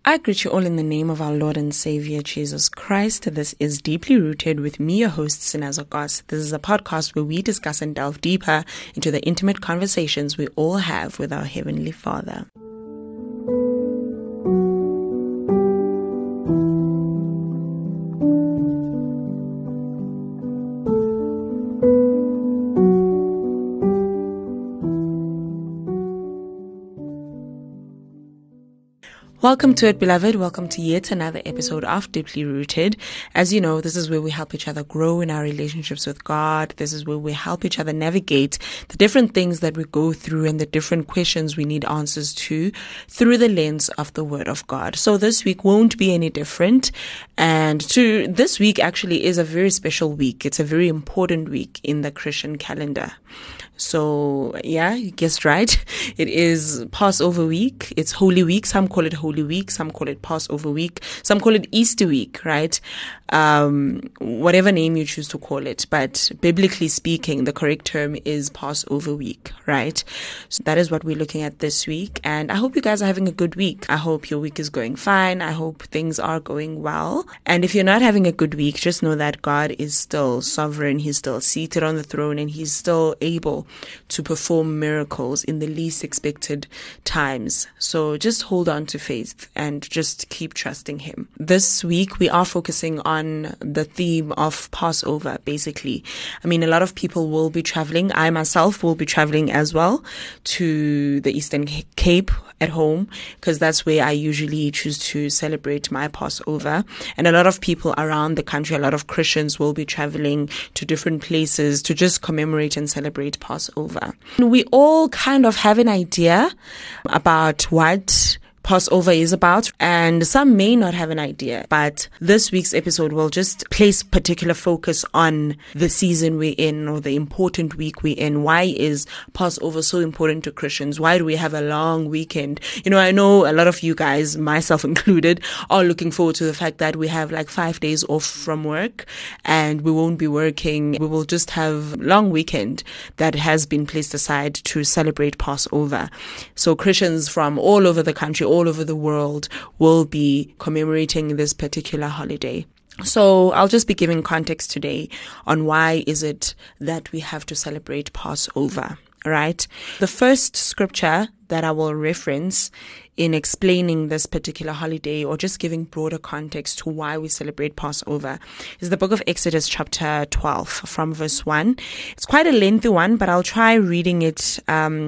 I greet you all in the name of our Lord and Savior, Jesus Christ. This is Deeply Rooted with me, your host, Sinazokos. This is a podcast where we discuss and delve deeper into the intimate conversations we all have with our Heavenly Father. Welcome to it, beloved. Welcome to yet another episode of Deeply Rooted. As you know, this is where we help each other grow in our relationships with God. This is where we help each other navigate the different things that we go through and the different questions we need answers to through the lens of the Word of God. So this week won't be any different. And this week actually is a very special week. It's a very important week in the Christian calendar. So, yeah, you guessed right. It is Passover week. It's Holy Week. Some call it Holy Week. Some call it Passover week. Some call it Easter week, right? Whatever name you choose to call it. But biblically speaking, the correct term is Passover week, right? So that is what we're looking at this week. And I hope you guys are having a good week. I hope your week is going fine. I hope things are going well. And if you're not having a good week, just know that God is still sovereign. He's still seated on the throne and he's still able to perform miracles in the least expected times. So just hold on to faith and just keep trusting him. This week we are focusing on the theme of Passover, basically. I mean, a lot of people will be traveling. I myself will be traveling as well to the Eastern Cape at home, because that's where I usually choose to celebrate my Passover. And a lot of people around the country, a lot of Christians will be traveling to different places to just commemorate and celebrate Passover. We all kind of have an idea about what Passover is about, and some may not have an idea, but this week's episode will just place particular focus on the season we're in, or the important week we're in. Why is Passover so important to Christians? Why do we have a long weekend? You know, I know a lot of you guys, myself included, are looking forward to the fact that we have like 5 days off from work and we won't be working. We will just have a long weekend that has been placed aside to celebrate Passover. So Christians from all over the country, all over the world will be commemorating this particular holiday. So I'll just be giving context today on why is it that we have to celebrate Passover, right? The first scripture that I will reference in explaining this particular holiday, or just giving broader context to why we celebrate Passover, is the book of Exodus chapter 12 from verse 1. It's quite a lengthy one, but I'll try reading it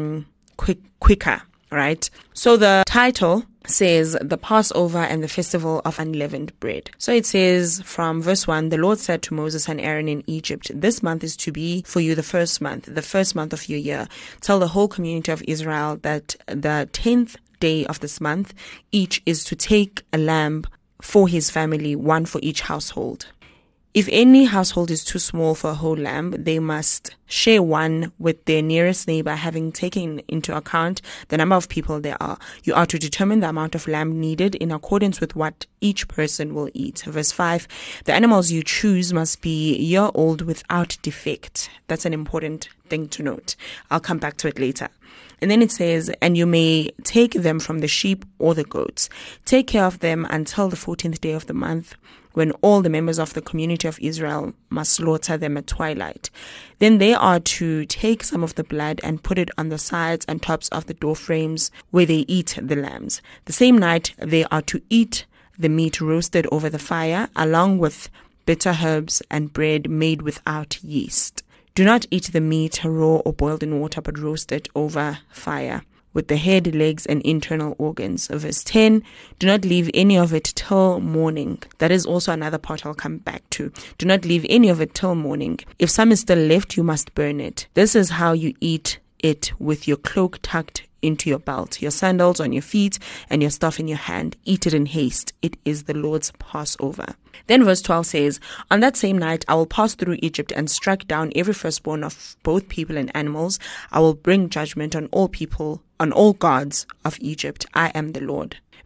quicker. Right. So the title says the Passover and the Festival of Unleavened Bread. So it says from verse 1, the Lord said to Moses and Aaron in Egypt, this month is to be for you the first month of your year. Tell the whole community of Israel that the 10th day of this month, each is to take a lamb for his family, one for each household. If any household is too small for a whole lamb, they must share one with their nearest neighbor, having taken into account the number of people there are. You are to determine the amount of lamb needed in accordance with what each person will eat. Verse 5, the animals you choose must be a year old without defect. That's an important thing to note. I'll come back to it later. And then it says, and you may take them from the sheep or the goats. Take care of them until the 14th day of the month, when all the members of the community of Israel must slaughter them at twilight. Then they are to take some of the blood and put it on the sides and tops of the door frames where they eat the lambs. The same night they are to eat the meat roasted over the fire, along with bitter herbs and bread made without yeast. Do not eat the meat raw or boiled in water, but roast it over fire, with the head, legs, and internal organs. Verse 10, do not leave any of it till morning. That is also another part I'll come back to. Do not leave any of it till morning. If some is still left, you must burn it. This is how you eat it, with your cloak tucked into your belt, your sandals on your feet, and your staff in your hand. Eat it in haste. It is the Lord's Passover. Then verse 12 says, on that same night I will pass through Egypt and strike down every firstborn of both people and animals. I will bring judgment on all people, on all gods of Egypt. I am the Lord.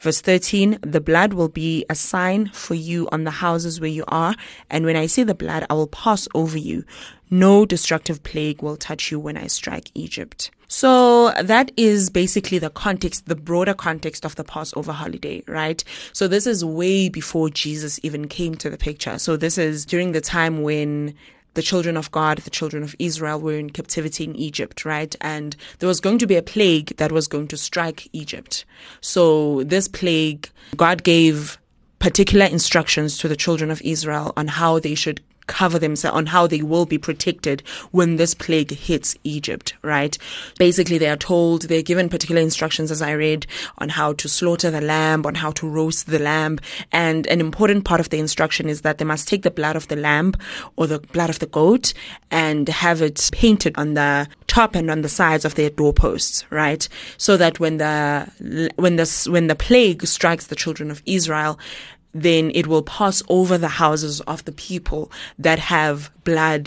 Verse 13, the blood will be a sign for you on the houses where you are, and when I see the blood, I will pass over you. No destructive plague will touch you when I strike Egypt. So that is basically the context, the broader context of the Passover holiday, right? So this is way before Jesus even came to the picture. So this is during the time when the children of God, the children of Israel were in captivity in Egypt, right? And there was going to be a plague that was going to strike Egypt. So this plague, God gave particular instructions to the children of Israel on how they should cover themselves, on how they will be protected when this plague hits Egypt, right? Basically, they're given particular instructions, as I read, on how to slaughter the lamb, on how to roast the lamb. And an important part of the instruction is that they must take the blood of the lamb or the blood of the goat and have it painted on the top and on the sides of their doorposts, right? So that when the plague strikes the children of Israel, then it will pass over the houses of the people that have blood,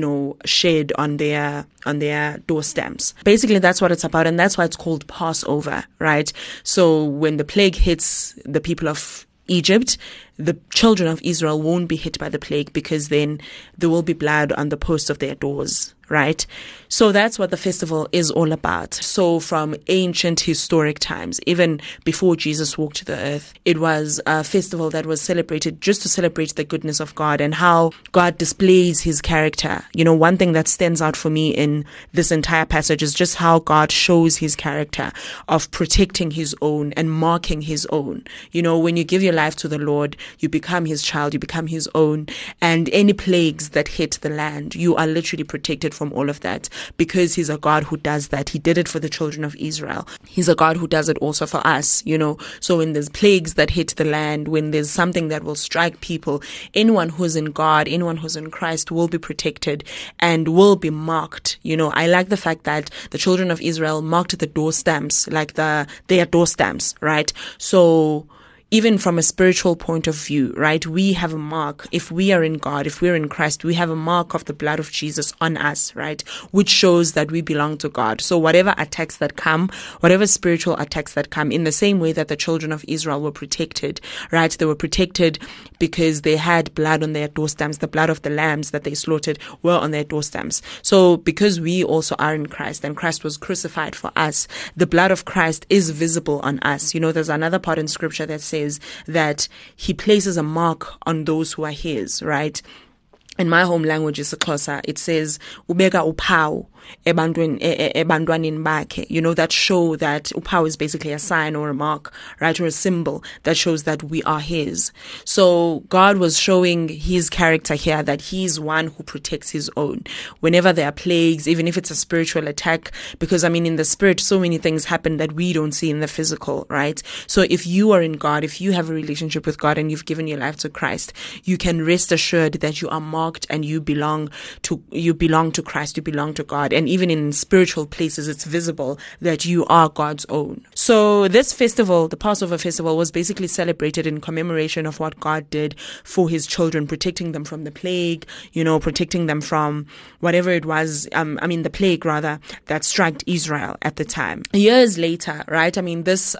shed on their doorstamps. Basically, that's what it's about, and that's why it's called Passover, right? So when the plague hits the people of Egypt, the children of Israel won't be hit by the plague, because then there will be blood on the posts of their doors, right? So that's what the festival is all about. So from ancient historic times, even before Jesus walked the earth, it was a festival that was celebrated just to celebrate the goodness of God and how God displays his character. One thing that stands out for me in this entire passage is just how God shows his character of protecting his own and marking his own. When you give your life to the Lord, you become his child, you become his own, and any plagues that hit the land, you are literally protected from all of that, because he's a God who does that. He did it for the children of Israel. He's a God who does it also for us, So when there's plagues that hit the land, when there's something that will strike people, anyone who's in God, anyone who's in Christ will be protected and will be marked. I like the fact that the children of Israel marked the door stamps, like their door stamps, right? So even from a spiritual point of view, right, we have a mark. If we are in God, if we're in Christ, we have a mark of the blood of Jesus on us, right, which shows that we belong to God. So whatever attacks that come, whatever spiritual attacks that come, in the same way that the children of Israel were protected, right, they were protected because they had blood on their doorstamps. The blood of the lambs that they slaughtered were on their doorstamps. So because we also are in Christ and Christ was crucified for us, the blood of Christ is visible on us. There's another part in scripture that says that he places a mark on those who are his, right? In my home language is Xhosa, it says ubeka uphawu ebantwaneni bakhe. That show that uphawu is basically a sign or a mark, right, or a symbol that shows that we are his. So God was showing his character here, that he's one who protects his own whenever there are plagues, even if it's a spiritual attack, because in the spirit so many things happen that we don't see in the physical, right? So if you are in God, if you have a relationship with God and you've given your life to Christ, you can rest assured that you are marked and you belong to Christ, you belong to God. And even in spiritual places, it's visible that you are God's own. So this festival, the Passover festival, was basically celebrated in commemoration of what God did for his children, protecting them from the plague, protecting them from whatever it was, the plague rather, that struck Israel at the time. Years later, right, this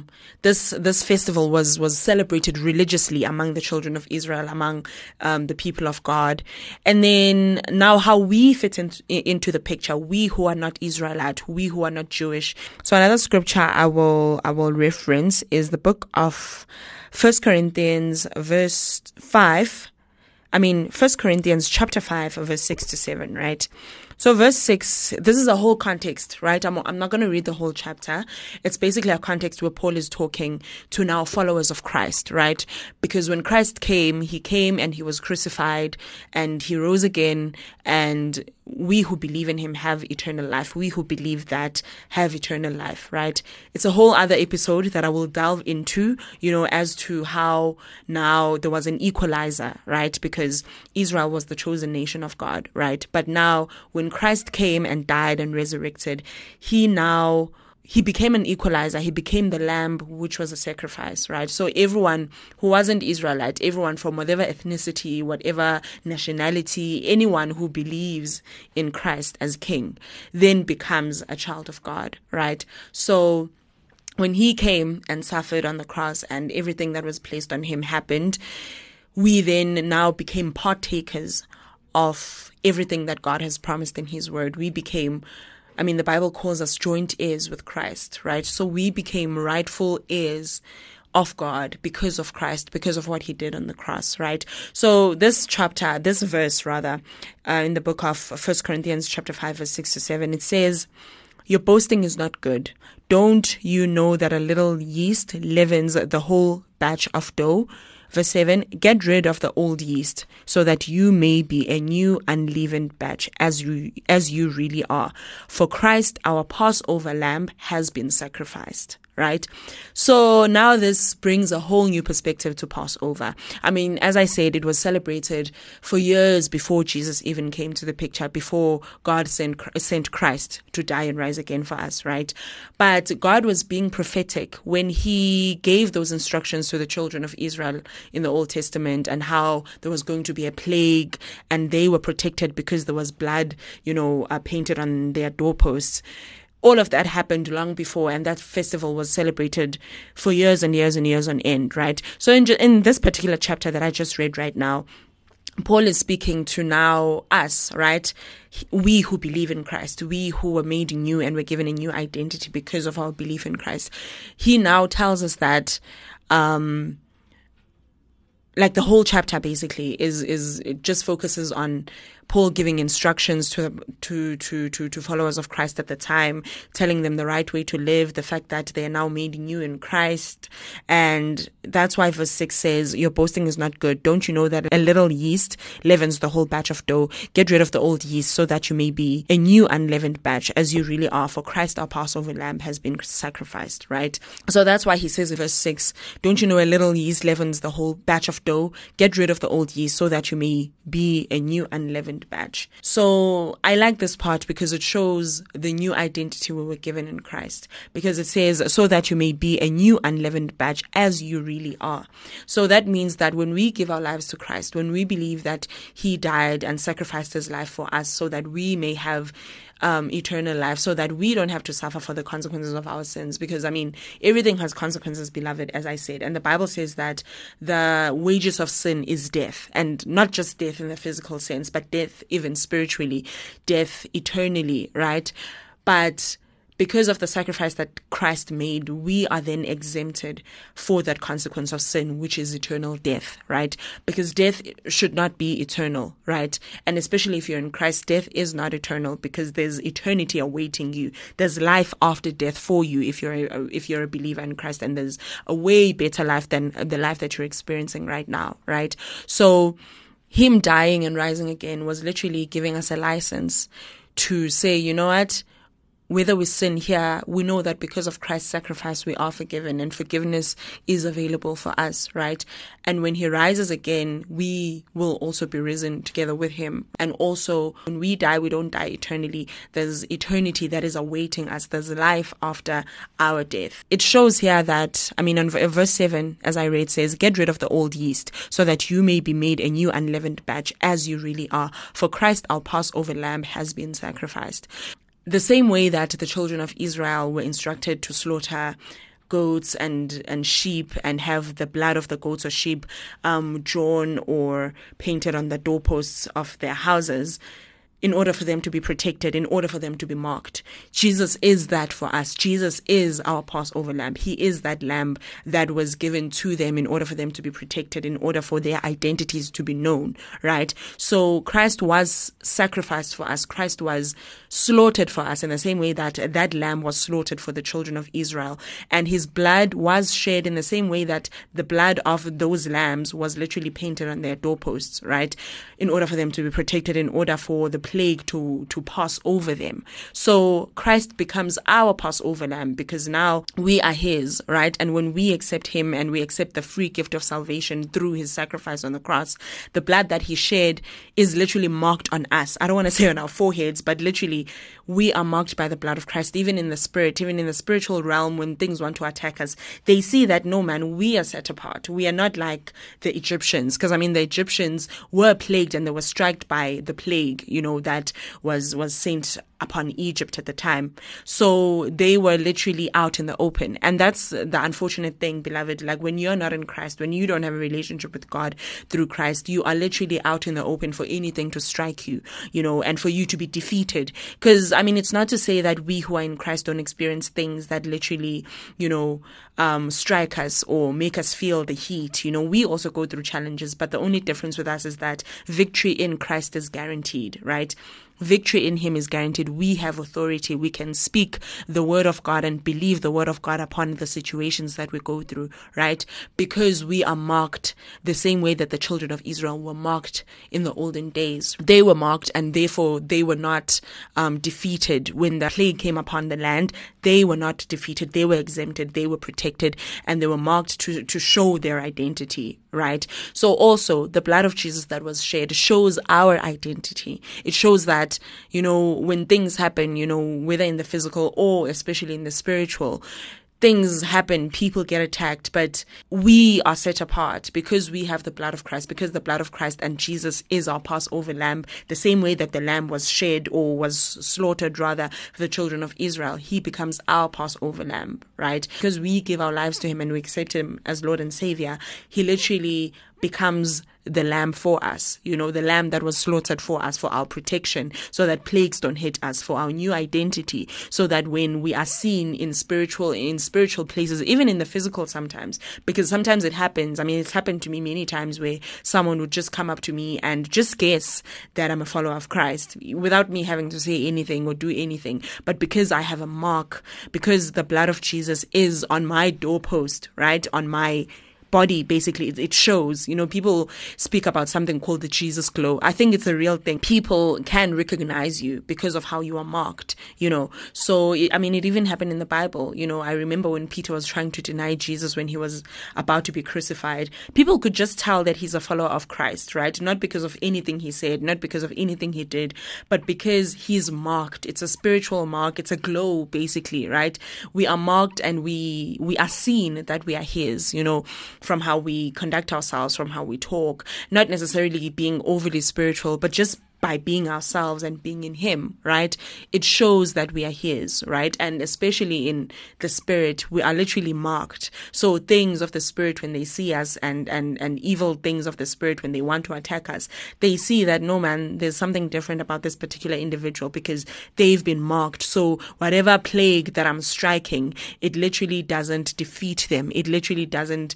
festival was celebrated religiously among the children of Israel, among the people of God. And then now how we fit into the picture, we who are not Israelite, we who are not Jewish. So another scripture I will reference is the book of 1 Corinthians verse 5. 1 Corinthians chapter 5 verse 6 to 7, right? So verse 6, this is a whole context, right? I'm not going to read the whole chapter. It's basically a context where Paul is talking to now followers of Christ, right? Because when Christ came, he came and he was crucified and he rose again, and we who believe in him have eternal life. We who believe that have eternal life, right? It's a whole other episode that I will delve into, as to how now there was an equalizer, right? Because Israel was the chosen nation of God, right? But now when Christ came and died and resurrected, he became an equalizer. He became the lamb, which was a sacrifice, right? So everyone who wasn't Israelite, everyone from whatever ethnicity, whatever nationality, anyone who believes in Christ as king, then becomes a child of God, right? So when he came and suffered on the cross and everything that was placed on him happened, we then now became partakers of everything that God has promised in his word. We became, the Bible calls us joint heirs with Christ, right? So we became rightful heirs of God because of Christ, because of what he did on the cross, right? So this verse in the book of 1 Corinthians chapter 5, verse 6 to 7, it says, "Your boasting is not good. Don't you know that a little yeast leavens the whole batch of dough?" Verse 7, "Get rid of the old yeast so that you may be a new unleavened batch as you really are. For Christ, our Passover lamb, has been sacrificed." Right? So now this brings a whole new perspective to Passover. As I said, it was celebrated for years before Jesus even came to the picture, before God sent Christ to die and rise again for us, right? But God was being prophetic when he gave those instructions to the children of Israel in the Old Testament, and how there was going to be a plague and they were protected because there was blood, painted on their doorposts. All of that happened long before, and that festival was celebrated for years and years and years on end, right? So in this particular chapter that I just read right now, Paul is speaking to now us, right? We who believe in Christ, we who were made new and were given a new identity because of our belief in Christ. He now tells us that, the whole chapter basically it just focuses on Paul giving instructions to followers of Christ at the time, telling them the right way to live, the fact that they are now made new in Christ. And that's why verse 6 says, "Your boasting is not good. Don't you know that a little yeast leavens the whole batch of dough? Get rid of the old yeast so that you may be a new unleavened batch as you really are. For Christ, our Passover lamb, has been sacrificed," right? So that's why he says in verse 6, "Don't you know a little yeast leavens the whole batch of dough? Get rid of the old yeast so that you may be a new unleavened batch." So I like this part because it shows the new identity we were given in Christ, because it says, "So that you may be a new unleavened batch as you really are." So that means that when we give our lives to Christ, when we believe that he died and sacrificed his life for us so that we may have eternal life, so that we don't have to suffer for the consequences of our sins, because everything has consequences, beloved, as I said, and the Bible says that the wages of sin is death, and not just death in the physical sense, but death even spiritually, death eternally, right? But because of the sacrifice that Christ made, we are then exempted for that consequence of sin, which is eternal death, right? Because death should not be eternal, right? And especially if you're in Christ, death is not eternal, because there's eternity awaiting you. There's life after death for you if you're a believer in Christ, and there's a way better life than the life that you're experiencing right now, right? So him dying and rising again was literally giving us a license to say, you know what? Whether we sin here, we know that because of Christ's sacrifice, we are forgiven, and forgiveness is available for us, right? And when he rises again, we will also be risen together with him. And also, when we die, we don't die eternally. There's eternity that is awaiting us. There's life after our death. It shows here that, on verse 7, as I read, says, "Get rid of the old yeast so that you may be made a new unleavened batch as you really are. For Christ, our Passover lamb, has been sacrificed." The same way that the children of Israel were instructed to slaughter goats and sheep and have the blood of the goats or sheep drawn or painted on the doorposts of their houses, in order for them to be protected, in order for them to be marked. Jesus is that for us. Jesus is our Passover lamb. He is that lamb that was given to them in order for them to be protected, in order for their identities to be known, right? So Christ was sacrificed for us. Christ was slaughtered for us in the same way that that lamb was slaughtered for the children of Israel. And his blood was shed in the same way that the blood of those lambs was literally painted on their doorposts, right? In order for them to be protected, in order for the plague to pass over them. So Christ becomes our Passover lamb because now we are his, right? And when we accept him and we accept the free gift of salvation through his sacrifice on the cross, the blood that he shed is literally marked on us. I don't want to say on our foreheads, but literally we are marked by the blood of Christ, even in the spirit, even in the spiritual realm. When things want to attack us, they see that, no, man, we are set apart. We are not like the Egyptians, because the Egyptians were plagued and they were struck by the plague, that was sent upon Egypt at the time. So they were literally out in the open. And that's the unfortunate thing, beloved. Like when you're not in Christ, when you don't have a relationship with God through Christ, you are literally out in the open for anything to strike you, and for you to be defeated. Because, it's not to say that we who are in Christ don't experience things that literally, strike us or make us feel the heat. We also go through challenges, but the only difference with us is that victory in Christ is guaranteed, right? Victory in him is guaranteed. We have authority. We can speak the word of God and believe the word of God upon the situations that we go through, right? Because we are marked the same way that the children of Israel were marked in the olden days. They were marked, and therefore they were not defeated. When the plague came upon the land, they were not defeated. They were exempted. They were protected, and they were marked to show their identity, right? So also the blood of Jesus that was shed shows our identity. It shows that, when things happen, whether in the physical or especially in the spiritual, things happen, people get attacked, but we are set apart because we have the blood of Christ, because the blood of Christ and Jesus is our Passover lamb, the same way that the lamb was shed or was slaughtered rather for the children of Israel. He becomes our Passover lamb, right? Because we give our lives to him and we accept him as Lord and Savior, he literally becomes the lamb for us, the lamb that was slaughtered for us, for our protection, so that plagues don't hit us, for our new identity, so that when we are seen in spiritual places, even in the physical sometimes, because sometimes it happens. It's happened to me many times where someone would just come up to me and just guess that I'm a follower of Christ without me having to say anything or do anything. But because I have a mark, because the blood of Jesus is on my doorpost, right, on my body, basically, it shows. People speak about something called the Jesus glow. I think it's a real thing. People can recognize you because of how you are marked, So, it even happened in the Bible. I remember when Peter was trying to deny Jesus when he was about to be crucified. People could just tell that he's a follower of Christ, right? Not because of anything he said, not because of anything he did, but because he's marked. It's a spiritual mark. It's a glow, basically, right? We are marked and we are seen that we are his, from how we conduct ourselves, from how we talk, not necessarily being overly spiritual, but just by being ourselves and being in him, right? It shows that we are his, right? And especially in the spirit, we are literally marked. So things of the spirit, when they see us, and evil things of the spirit, when they want to attack us, they see that, no, man, there's something different about this particular individual because they've been marked. So whatever plague that I'm striking, it literally doesn't defeat them. It literally doesn't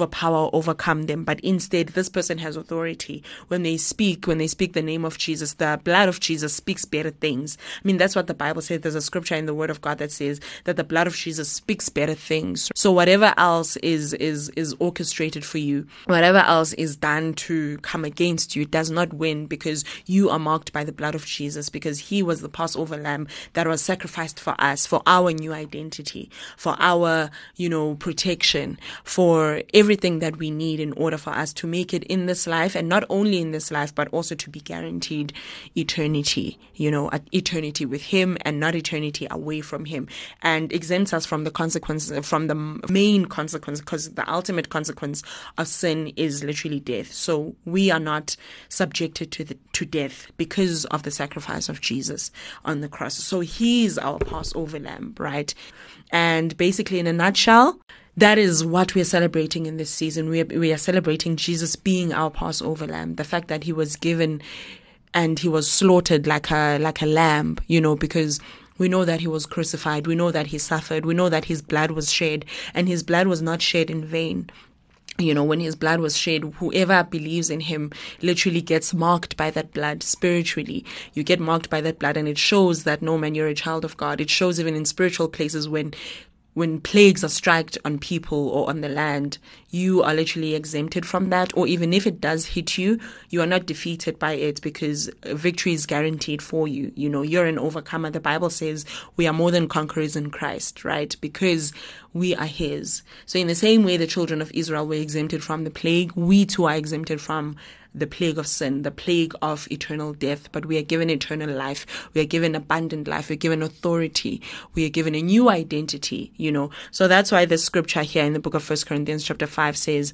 overcome them. But instead, this person has authority. When they speak the name of Jesus, the blood of Jesus speaks better things. That's what the Bible says. There's a scripture in the Word of God that says that the blood of Jesus speaks better things. So whatever else is orchestrated for you, whatever else is done to come against you, does not win, because you are marked by the blood of Jesus, because he was the Passover lamb that was sacrificed for us, for our new identity, for our, protection, for everything that we need in order for us to make it in this life, and not only in this life, but also to be guaranteed eternity, eternity with him and not eternity away from him, and exempts us from the consequences, from the main consequence, because the ultimate consequence of sin is literally death. So we are not subjected to death because of the sacrifice of Jesus on the cross. So he's our Passover lamb, right? And basically, in a nutshell, that is what we are celebrating in this season. We are celebrating Jesus being our Passover lamb, the fact that he was given and he was slaughtered like a lamb, because we know that he was crucified. We know that he suffered. We know that his blood was shed, and his blood was not shed in vain. When his blood was shed, whoever believes in him literally gets marked by that blood spiritually. You get marked by that blood, and it shows that, no, man, you're a child of God. It shows even in spiritual places when plagues are struck on people or on the land, you are literally exempted from that. Or even if it does hit you, you are not defeated by it, because victory is guaranteed for you. You're an overcomer. The Bible says we are more than conquerors in Christ, right? Because we are his. So in the same way the children of Israel were exempted from the plague, we too are exempted from the plague of sin, the plague of eternal death, but we are given eternal life. We are given abundant life. We're given authority. We are given a new identity, So that's why the scripture here in the book of 1 Corinthians chapter 5 says,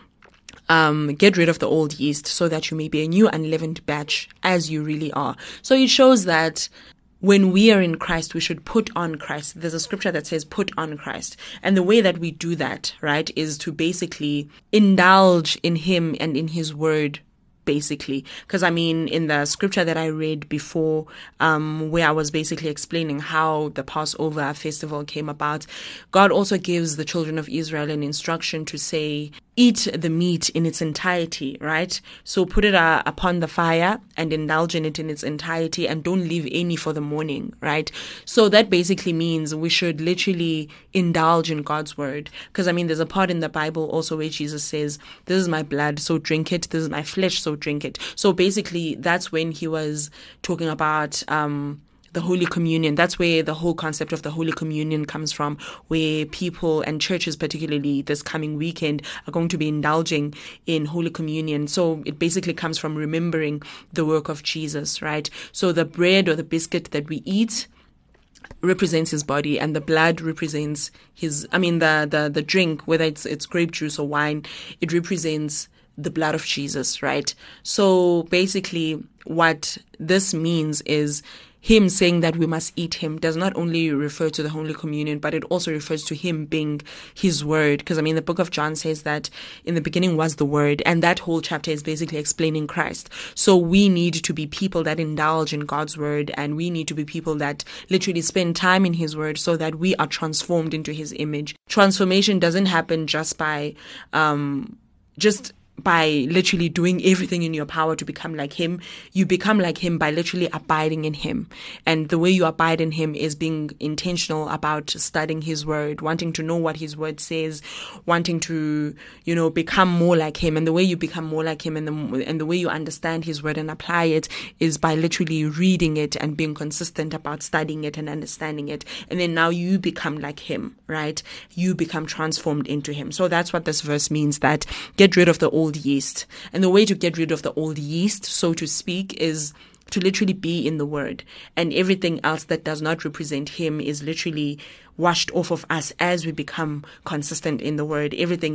get rid of the old yeast so that you may be a new unleavened batch as you really are. So it shows that when we are in Christ, we should put on Christ. There's a scripture that says put on Christ. And the way that we do that, right, is to basically indulge in him and in his word, basically. Because I mean, in the scripture that I read before, where I was basically explaining how the Passover festival came about, God also gives the children of Israel an instruction to say, eat the meat in its entirety, right? So put it upon the fire and indulge in it in its entirety, and don't leave any for the morning, right? So that basically means we should literally indulge in God's word. Because I mean, there's a part in the Bible also where Jesus says, this is my blood, so drink it. This is my flesh, so drink it. So basically, that's when he was talking about the Holy Communion. That's where the whole concept of the Holy Communion comes from, where people and churches, particularly this coming weekend, are going to be indulging in Holy Communion. So it basically comes from remembering the work of Jesus, right? So the bread or the biscuit that we eat represents his body, and the blood represents the drink, whether it's grape juice or wine, it represents the blood of Jesus, right? So basically what this means is him saying that we must eat him does not only refer to the Holy Communion, but it also refers to him being his word. Because I mean, the book of John says that in the beginning was the word, and that whole chapter is basically explaining Christ. So we need to be people that indulge in God's word, and we need to be people that literally spend time in his word so that we are transformed into his image. Transformation doesn't happen just by literally doing everything in your power to become like him. You become like him by literally abiding in him. And the way you abide in him is being intentional about studying his word, wanting to know what his word says, wanting to, become more like him. And the way you become more like him and the way you understand his word and apply it is by literally reading it and being consistent about studying it and understanding it. And then now you become like him, right? You become transformed into him. So that's what this verse means, that get rid of the old yeast. And the way to get rid of the old yeast, so to speak, is to literally be in the word. And everything else that does not represent him is literally washed off of us as we become consistent in the word. Everything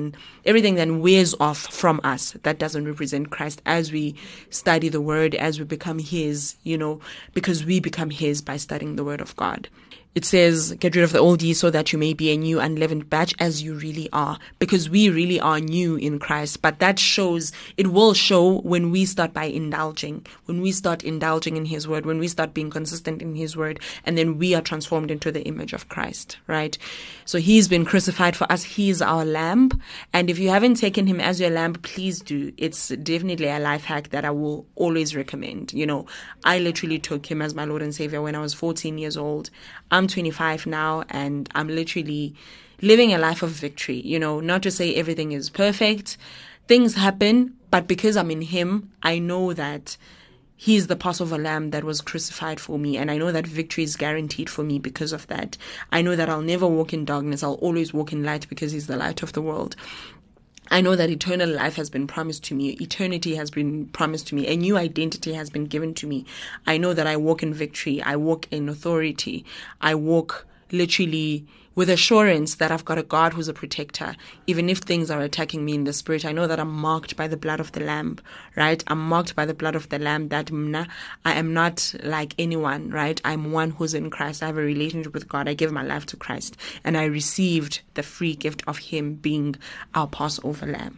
then wears off from us that doesn't represent Christ as we study the word, as we become his, because we become his by studying the word of God. It says, get rid of the old yeast so that you may be a new unleavened batch as you really are, because we really are new in Christ. But it will show when we start by indulging, when we start indulging in his word, when we start being consistent in his word, and then we are transformed into the image of Christ, right? So he's been crucified for us. He's our lamb. And if you haven't taken him as your lamb, please do. It's definitely a life hack that I will always recommend. I literally took him as my Lord and Savior when I was 14 years old. I'm 25 now, and I'm literally living a life of victory. Not to say everything is perfect. Things happen, but because I'm in him, I know that he's the Passover lamb that was crucified for me, and I know that victory is guaranteed for me because of that. I know that I'll never walk in darkness. I'll always walk in light because he's the light of the world. I know that eternal life has been promised to me. Eternity has been promised to me. A new identity has been given to me. I know that I walk in victory. I walk in authority. I walk literally with assurance that I've got a God who's a protector. Even if things are attacking me in the spirit, I know that I'm marked by the blood of the Lamb, right? I'm marked by the blood of the Lamb, that I am not like anyone, right? I'm one who's in Christ. I have a relationship with God. I give my life to Christ, and I received the free gift of him being our Passover lamb.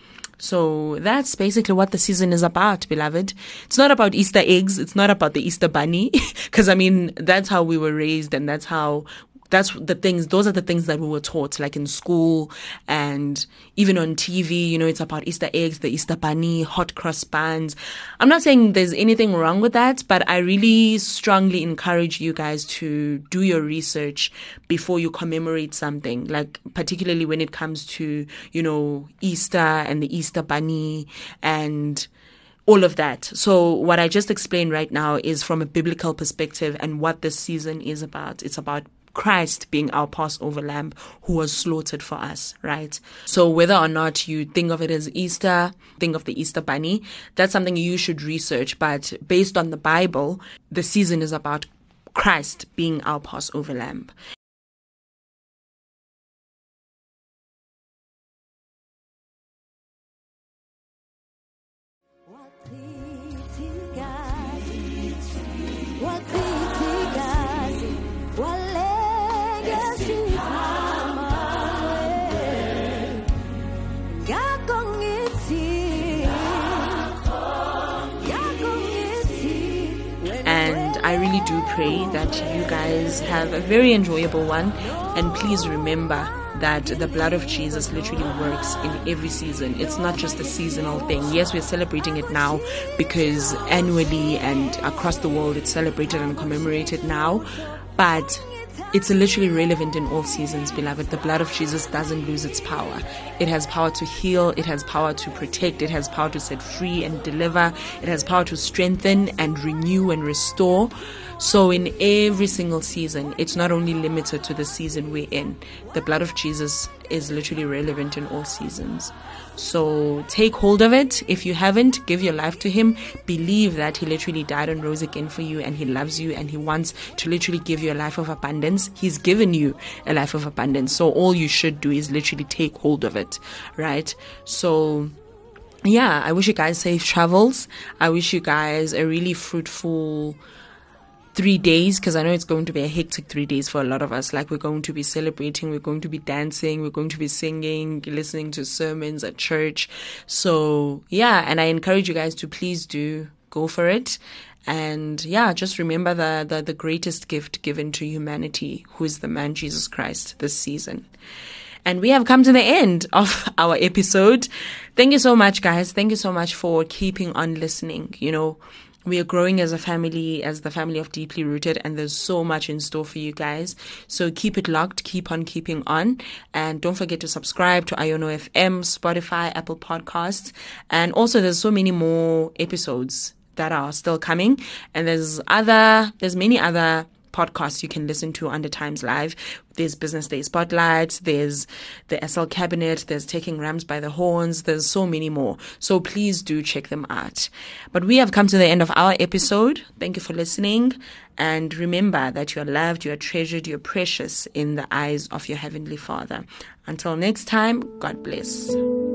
So that's basically what the season is about, beloved. It's not about Easter eggs. It's not about the Easter bunny. Because that's how we were raised, and those are the things that we were taught, like in school and even on TV. It's about Easter eggs, the Easter bunny, hot cross buns. I'm not saying there's anything wrong with that, but I really strongly encourage you guys to do your research before you commemorate something, like particularly when it comes to, Easter and the Easter bunny and all of that. So what I just explained right now is from a biblical perspective and what this season is about. It's about Christ being our Passover lamb who was slaughtered for us, right? So whether or not you think of it as Easter, think of the Easter bunny, that's something you should research. But based on the Bible, the season is about Christ being our Passover lamb. What And I really do pray that you guys have a very enjoyable one. And please remember that the blood of Jesus literally works in every season. It's not just a seasonal thing. Yes, we're celebrating it now because annually and across the world it's celebrated and commemorated now. But it's literally relevant in all seasons, beloved. The blood of Jesus doesn't lose its power. It has power to heal. It has power to protect. It has power to set free and deliver. It has power to strengthen and renew and restore. So in every single season, it's not only limited to the season we're in. The blood of Jesus is literally relevant in all seasons. So take hold of it. If you haven't, give your life to him. Believe that he literally died and rose again for you, and he loves you, and he wants to literally give you a life of abundance. He's given you a life of abundance. So all you should do is literally take hold of it, right? So yeah, I wish you guys safe travels. I wish you guys a really fruitful 3 days, because I know it's going to be a hectic 3 days for a lot of us. Like, we're going to be celebrating, we're going to be dancing, we're going to be singing, listening to sermons at church. So yeah, and I encourage you guys to please do go for it. And yeah, just remember the greatest gift given to humanity, who is the man Jesus Christ, this season. And we have come to the end of our episode. Thank you so much, guys. Thank you so much for keeping on listening. You know, we are growing as a family, as the family of Deeply Rooted, and there's so much in store for you guys. So keep it locked, keep on keeping on. And don't forget to subscribe to Iono FM, Spotify, Apple Podcasts. And also there's so many more episodes that are still coming. And there's many other podcasts you can listen to under Times Live. There's Business Day Spotlight, there's the SL Cabinet, there's Taking Rams by the Horns, there's so many more. So please do check them out. But we have come to the end of our episode. Thank you for listening. And remember that you are loved, you are treasured, you're precious in the eyes of your Heavenly Father. Until next time, God bless.